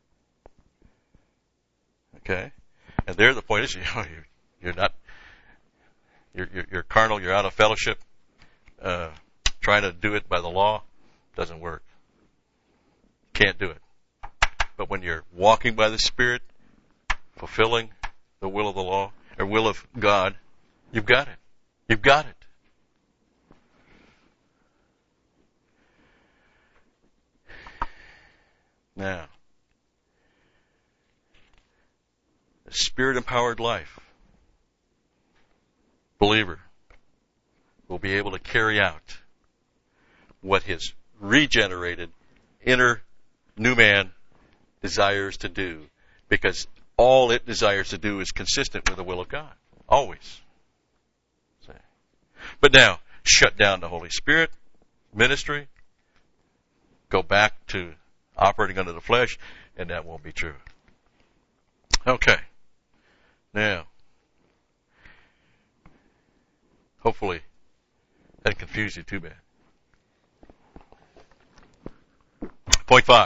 Okay? And there the point is, you know, you're, you're not, you're, you're, you're carnal, you're out of fellowship, uh, trying to do it by the law, doesn't work. Can't do it. But when you're walking by the Spirit, fulfilling the will of the law, or will of God, you've got it. You've got it. Now, the Spirit-empowered life, believer, will be able to carry out what his regenerated inner new man desires to do, because all it desires to do is consistent with the will of God. Always. But now, shut down the Holy Spirit ministry, go back to operating under the flesh, and that won't be true. Okay. Now, hopefully, that didn't confuse you too bad. Point five.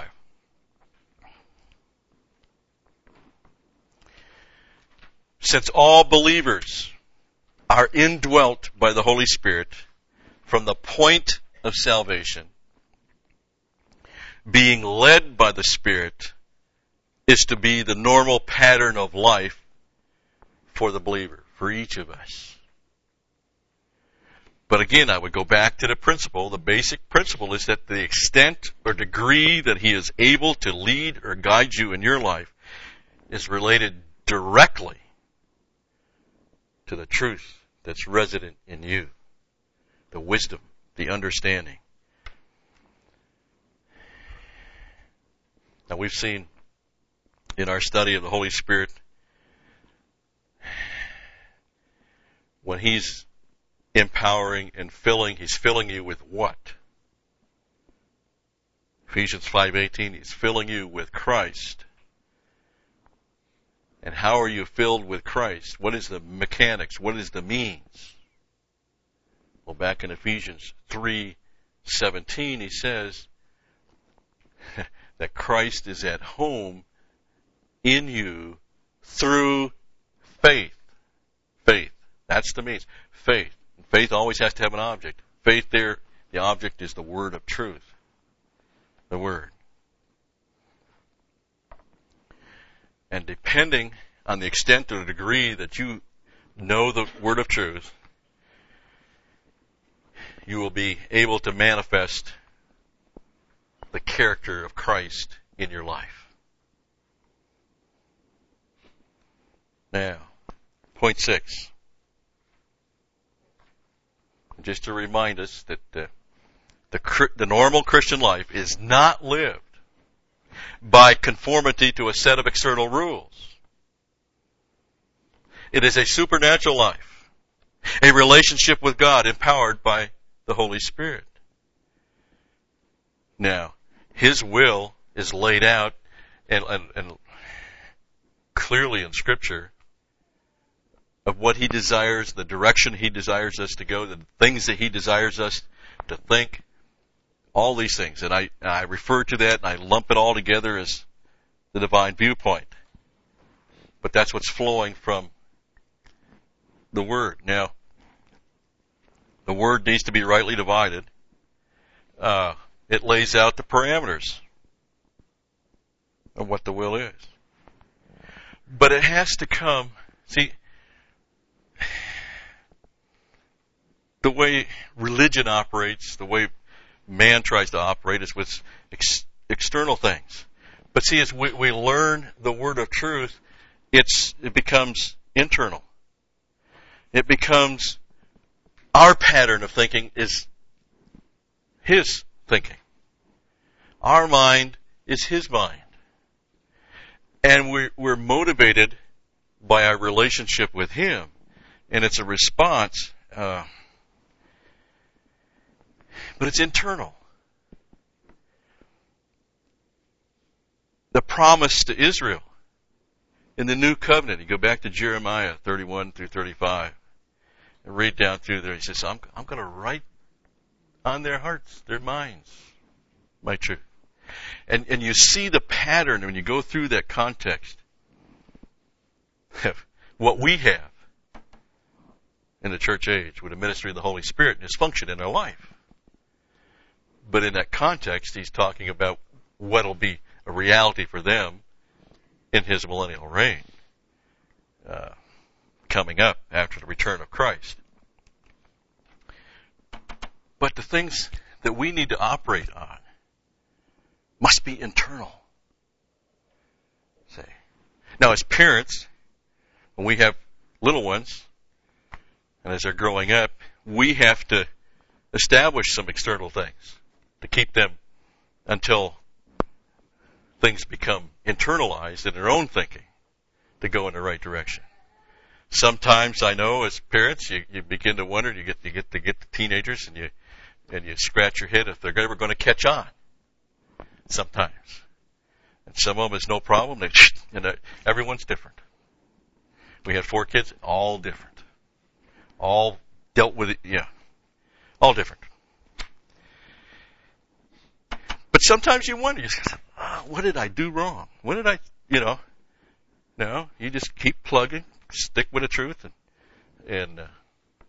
Since all believers are indwelt by the Holy Spirit from the point of salvation, being led by the Spirit is to be the normal pattern of life for the believer, for each of us. But again, I would go back to the principle. The basic principle is that the extent or degree that He is able to lead or guide you in your life is related directly to the truth that's resident in you, the wisdom, the understanding. Now we've seen in our study of the Holy Spirit, when He's empowering and filling, He's filling you with what? Ephesians five eighteen, He's filling you with Christ. And how are you filled with Christ? What is the mechanics? What is the means? Well, back in Ephesians three seventeen, he says that Christ is at home in you through faith. Faith. That's the means. Faith. Faith always has to have an object. Faith there, the object is the word of truth. The word. And depending on the extent or the degree that you know the word of truth, you will be able to manifest the character of Christ in your life. Now, point six. Just to remind us that the, the, the normal Christian life is not lived by conformity to a set of external rules. It is a supernatural life, a relationship with God empowered by the Holy Spirit. Now, His will is laid out and, and, and clearly in Scripture of what He desires, the direction He desires us to go, the things that He desires us to think, all these things. And I, I refer to that and I lump it all together as the divine viewpoint. But that's what's flowing from the Word. Now, the Word needs to be rightly divided. Uh, it lays out the parameters of what the will is. But it has to come, see, the way religion operates, the way man tries to operate is with ex- external things. But see, as we, we learn the word of truth, it's it becomes internal. It becomes our pattern of thinking is His thinking. Our mind is His mind. And we're, we're motivated by our relationship with Him. And it's a response, uh, but it's internal. promise to Israel in the new covenant. You go back to Jeremiah thirty-one through thirty-five and read down through there. He says, I'm, I'm going to write on their hearts, their minds, my truth. And, and you see the pattern when you go through that context of what we have in the church age with the ministry of the Holy Spirit and His function in our life. But in that context, he's talking about what will be a reality for them in His millennial reign, uh, coming up after the return of Christ. But the things that we need to operate on must be internal. Say. Now, as parents, when we have little ones, and as they're growing up, we have to establish some external things to keep them until things become internalized in their own thinking to go in the right direction. Sometimes I know as parents, you, you begin to wonder, you get you get to get the teenagers and you and you scratch your head if they're ever going to catch on. Sometimes. And some of them is no problem. They, you know, everyone's different. We had four kids, all different. All dealt with it, yeah. All different. But sometimes you wonder, you say, oh, what did I do wrong? What did I, you know? No, you just keep plugging, stick with the truth, and, and uh,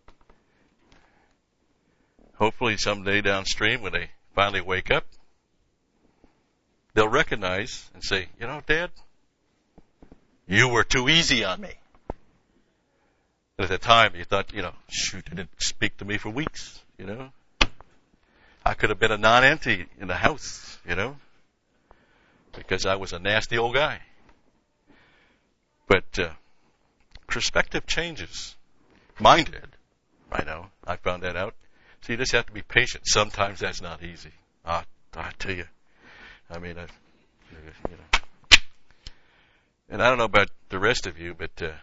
hopefully someday downstream when they finally wake up, they'll recognize and say, you know, Dad, you were too easy on me. And at the time, you thought, you know, shoot, they didn't speak to me for weeks, you know. I could have been a non-entity in the house, you know, because I was a nasty old guy. But uh, perspective changes. Mine did. I know. I found that out. So you just have to be patient. Sometimes that's not easy. I, I tell you. I mean, I, you know. And I don't know about the rest of you, but, uh,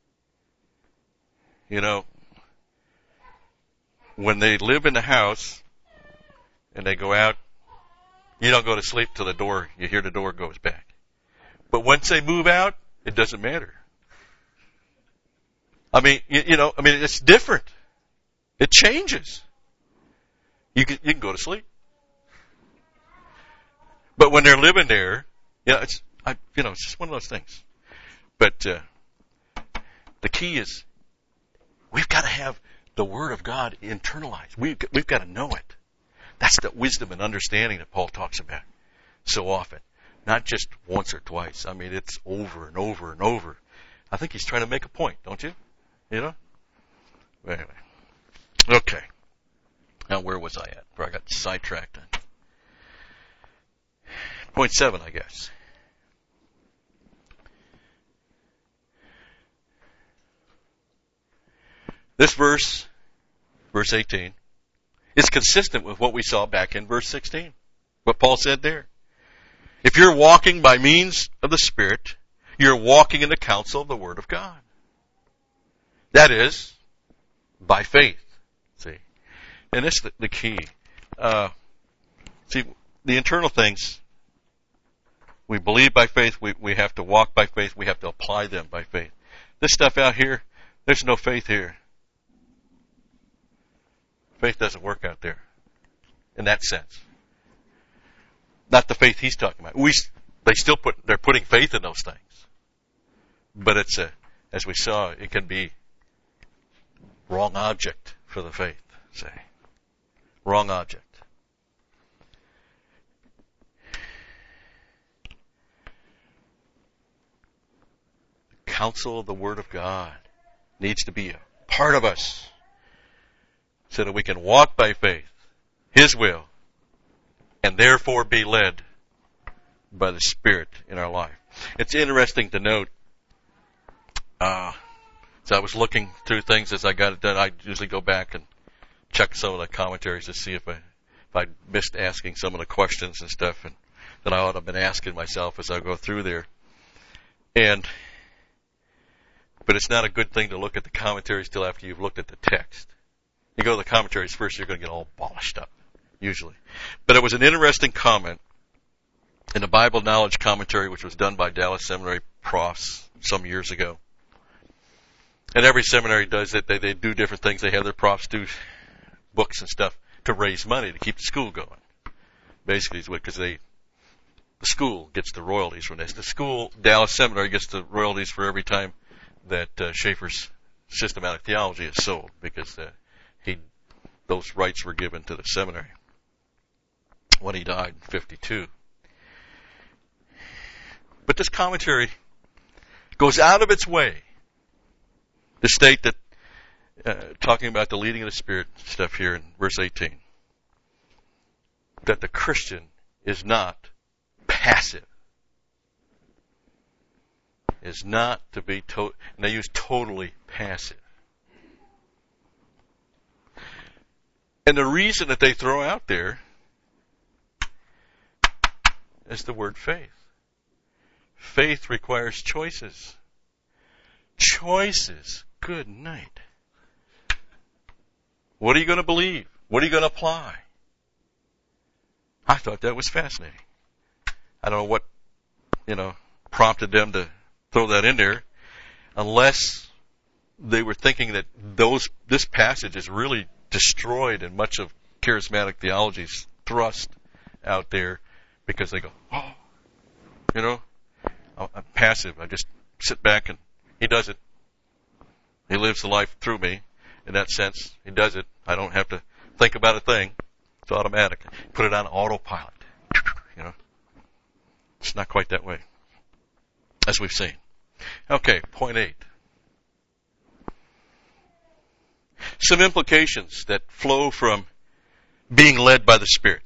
you know, when they live in the house and they go out, you don't go to sleep till the door, you hear the door goes back. But once they move out, it doesn't matter. I mean, you, you know, I mean, it's different. It changes. You can, you can go to sleep. But when they're living there, you know, it's, I, you know, it's just one of those things. But, uh, the key is we've got to have the Word of God internalized. We've, we've got to know it. That's the wisdom and understanding that Paul talks about so often. Not just once or twice. I mean, it's over and over and over. I think he's trying to make a point, don't you? You know? Anyway. Okay. Now, where was I at? Where I got sidetracked. Point seven, I guess. This verse, verse eighteen, is consistent with what we saw back in verse sixteen. What Paul said there. If you're walking by means of the Spirit, you're walking in the counsel of the Word of God. That is, by faith. See? And that's the, the key. Uh, see, the internal things, we believe by faith, we, we have to walk by faith, we have to apply them by faith. This stuff out here, there's no faith here. Faith doesn't work out there. In that sense. Not the faith he's talking about. We, they still put, they're putting faith in those things. But it's a, as we saw, it can be wrong object for the faith, say. Wrong object. The counsel of the Word of God needs to be a part of us so that we can walk by faith, His will, and therefore be led by the Spirit in our life. It's interesting to note, uh, so I was looking through things as I got it done. I usually go back and check some of the commentaries to see if I, if I missed asking some of the questions and stuff and that I ought to have been asking myself as I go through there. And, but it's not a good thing to look at the commentaries till after you've looked at the text. You go to the commentaries first, you're going to get all polished up. Usually. But it was an interesting comment in the Bible Knowledge Commentary, which was done by Dallas Seminary profs some years ago. And every seminary does it. They, they do different things. They have their profs do books and stuff to raise money to keep the school going. Basically, it's because they, the school gets the royalties from this. The school, Dallas Seminary, gets the royalties for every time that uh, Schaeffer's systematic theology is sold, because uh, he, those rights were given to the seminary when he died in fifty-two. But this commentary goes out of its way to state that, uh, talking about the leading of the Spirit stuff here in verse eighteen, that the Christian is not passive. Is not to be, to- and they use totally passive. And the reason that they throw out there is the word faith. Faith requires choices. Choices. Good night. What are you going to believe? What are you going to apply? I thought that was fascinating. I don't know what, you know, prompted them to throw that in there, unless they were thinking that those this passage is really destroyed in much of charismatic theology's thrust out there, because they go, oh, you know, I'm passive. I just sit back and he does it. He lives the life through me. In that sense, he does it. I don't have to think about a thing. It's automatic. Put it on autopilot. You know, it's not quite that way, as we've seen. Okay, point eight. Some implications that flow from being led by the Spirit.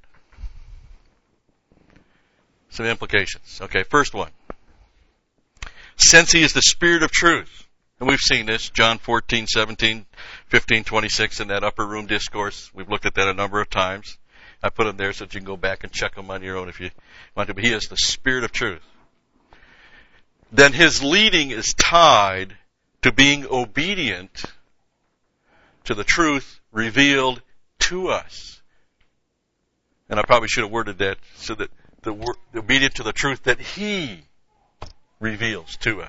Some implications. Okay, first one. Since he is the Spirit of truth, and we've seen this, John fourteen, seventeen, fifteen, twenty-six, in that upper room discourse. We've looked at that a number of times. I put them there so that you can go back and check them on your own if you want to. But he is the Spirit of truth. Then his leading is tied to being obedient to the truth revealed to us. And I probably should have worded that so that the, the obedient to the truth that he reveals to us.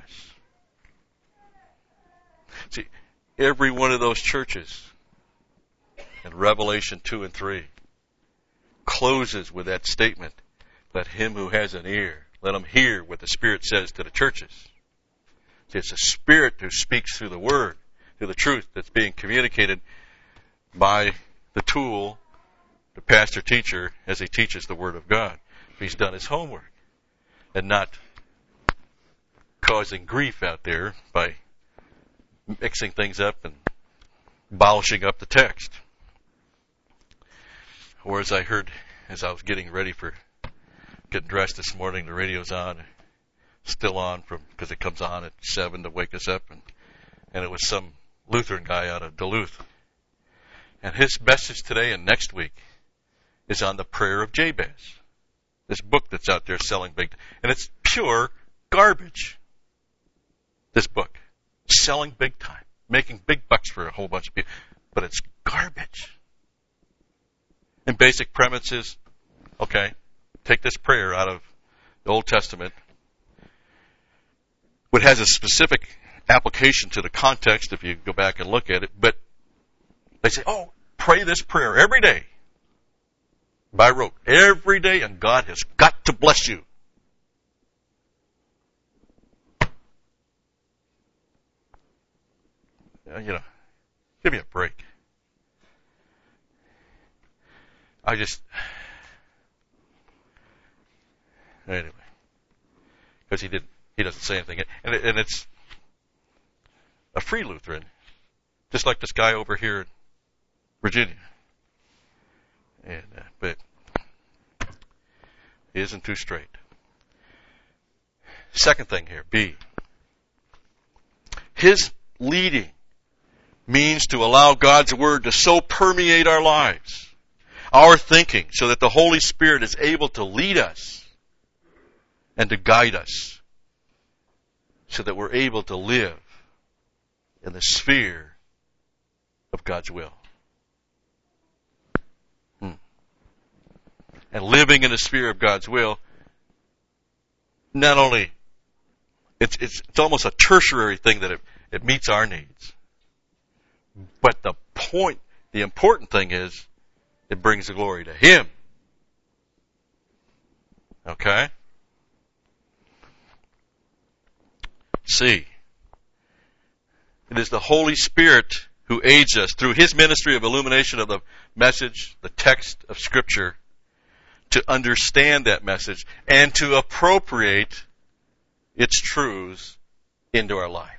See, every one of those churches in Revelation two and three closes with that statement, let him who has an ear, let him hear what the Spirit says to the churches. See, it's the Spirit who speaks through the Word, through the truth that's being communicated by the tool, the pastor-teacher, as he teaches the Word of God. He's done his homework and not causing grief out there by mixing things up and abolishing up the text. Or as I heard as I was getting ready for getting dressed this morning, the radio's on, still on from because it comes on at seven to wake us up, and and it was some Lutheran guy out of Duluth, and his message today and next week is on the prayer of Jabez, this book that's out there selling big, and it's pure garbage. This book, selling big time, making big bucks for a whole bunch of people, but it's garbage. And basic premise is, okay, take this prayer out of the Old Testament, which has a specific application to the context if you go back and look at it, but they say, oh, pray this prayer every day, by rote, every day, and God has got to bless you. You know, give me a break. I just, anyway, because he didn't, he doesn't say anything, and, it, and it's a free Lutheran, just like this guy over here in Virginia, and uh, but he isn't too straight. Second thing here, B. His leading means to allow God's Word to so permeate our lives, our thinking, so that the Holy Spirit is able to lead us and to guide us, so that we're able to live in the sphere of God's will. Hmm. And living in the sphere of God's will not only, it's, it's, it's almost a tertiary thing that it, it meets our needs. But the point, the important thing is, it brings the glory to Him. Okay? C. It is the Holy Spirit who aids us through His ministry of illumination of the message, the text of Scripture, to understand that message and to appropriate its truths into our life.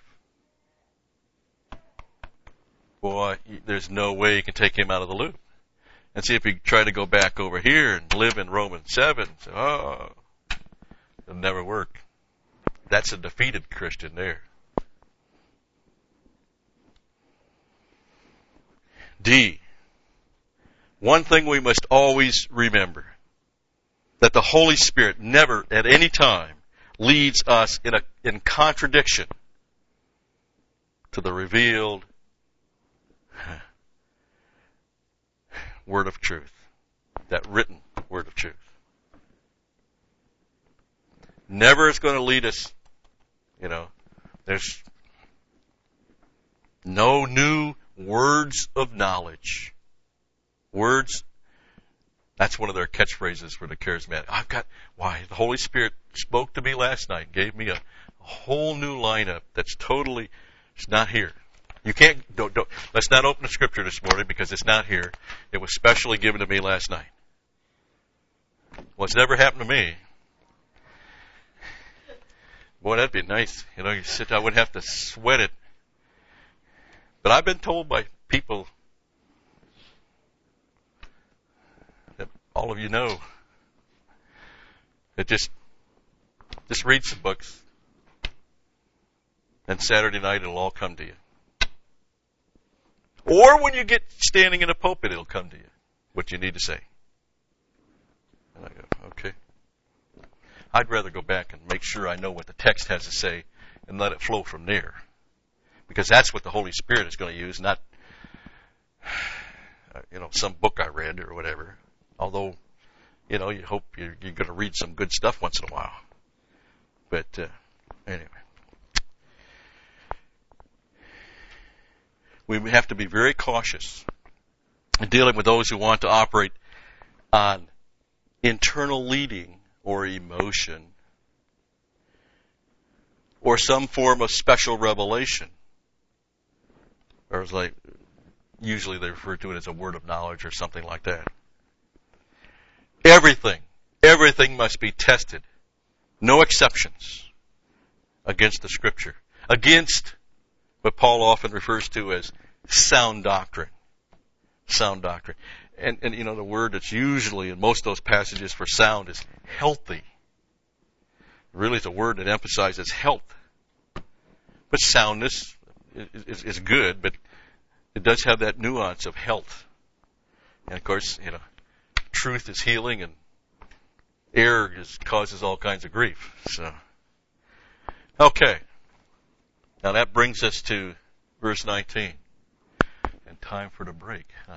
Boy, there's no way you can take Him out of the loop. And see if you try to go back over here and live in Romans seven, say, oh, it'll never work. That's a defeated Christian there. D. One thing we must always remember, that the Holy Spirit never at any time leads us in a in contradiction to the revealed word of truth, that written word of truth. Never is going to lead us, you know, there's no new words of knowledge. Words, that's one of their catchphrases for the charismatic. I've got, why, the Holy Spirit spoke to me last night, gave me a, a whole new lineup that's totally, it's not here. You can't, don't, don't, let's not open the Scripture this morning because it's not here. It was specially given to me last night. Well, it's never happened to me. Boy, that'd be nice. You know, you sit, I wouldn't have to sweat it. But I've been told by people that all of you know that just, just read some books and Saturday night it'll all come to you. Or when you get standing in a pulpit, it'll come to you, what you need to say. And I go, okay. I'd rather go back and make sure I know what the text has to say and let it flow from there. Because that's what the Holy Spirit is going to use, not, you know, some book I read or whatever. Although, you know, you hope you're, you're going to read some good stuff once in a while. But, uh, anyway. We have to be very cautious in dealing with those who want to operate on internal leading or emotion or some form of special revelation. Or it's like, usually they refer to it as a word of knowledge or something like that. Everything, everything must be tested. No exceptions against the Scripture. Against what Paul often refers to as sound doctrine. Sound doctrine. And, and you know, the word that's usually in most of those passages for sound is healthy. Really, it's a word that emphasizes health. But soundness is, is, is good, but it does have that nuance of health. And of course, you know, truth is healing and error is, causes all kinds of grief. So, okay. Now that brings us to verse nineteen. And time for the break. Huh?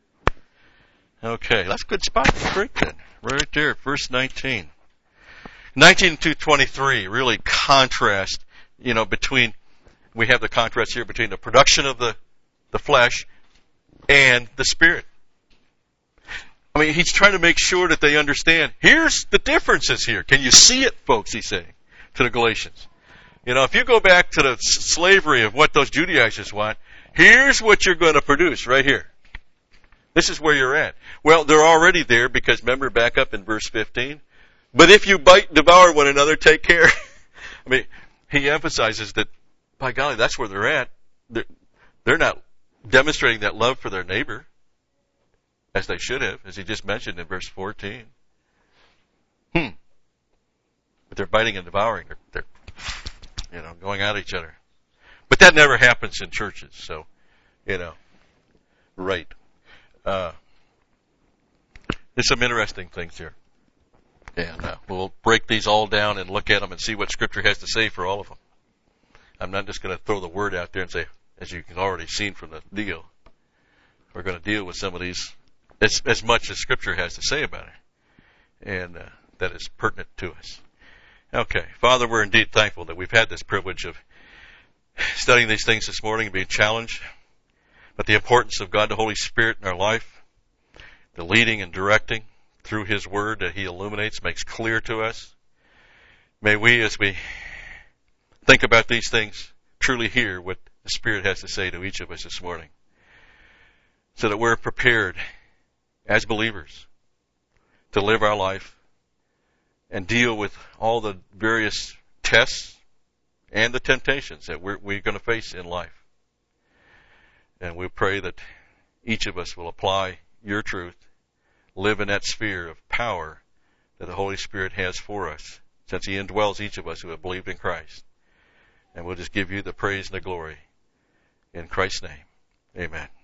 Okay, that's a good spot for the break then. Right there, verse nineteen. nineteen to twenty-three really contrast, you know, between, we have the contrast here between the production of the, the flesh and the Spirit. I mean, he's trying to make sure that they understand, here's the differences here. Can you see it, folks, he's saying to the Galatians. You know, if you go back to the slavery of what those Judaizers want, here's what you're going to produce right here. This is where you're at. Well, they're already there because remember back up in verse fifteen. But if you bite, devour one another, take care. I mean, he emphasizes that, by golly, that's where they're at. They're, they're not demonstrating that love for their neighbor as they should have, as he just mentioned in verse fourteen. Hmm. But they're biting and devouring. They're, they're you know, going at each other. But that never happens in churches, so, you know, right. Uh, there's some interesting things here. And uh, we'll break these all down and look at them and see what Scripture has to say for all of them. I'm not just going to throw the word out there and say, as you can already seen from the deal, we're going to deal with some of these as, as much as Scripture has to say about it. And uh, that is pertinent to us. Okay. Father, we're indeed thankful that we've had this privilege of studying these things this morning and being challenged. But the importance of God the Holy Spirit in our life, the leading and directing through His Word that He illuminates, makes clear to us. May we, as we think about these things, truly hear what the Spirit has to say to each of us this morning, so that we're prepared as believers to live our life and deal with all the various tests and the temptations that we're, we're going to face in life. And we pray that each of us will apply your truth, live in that sphere of power that the Holy Spirit has for us, since He indwells each of us who have believed in Christ. And we'll just give you the praise and the glory. In Christ's name, amen.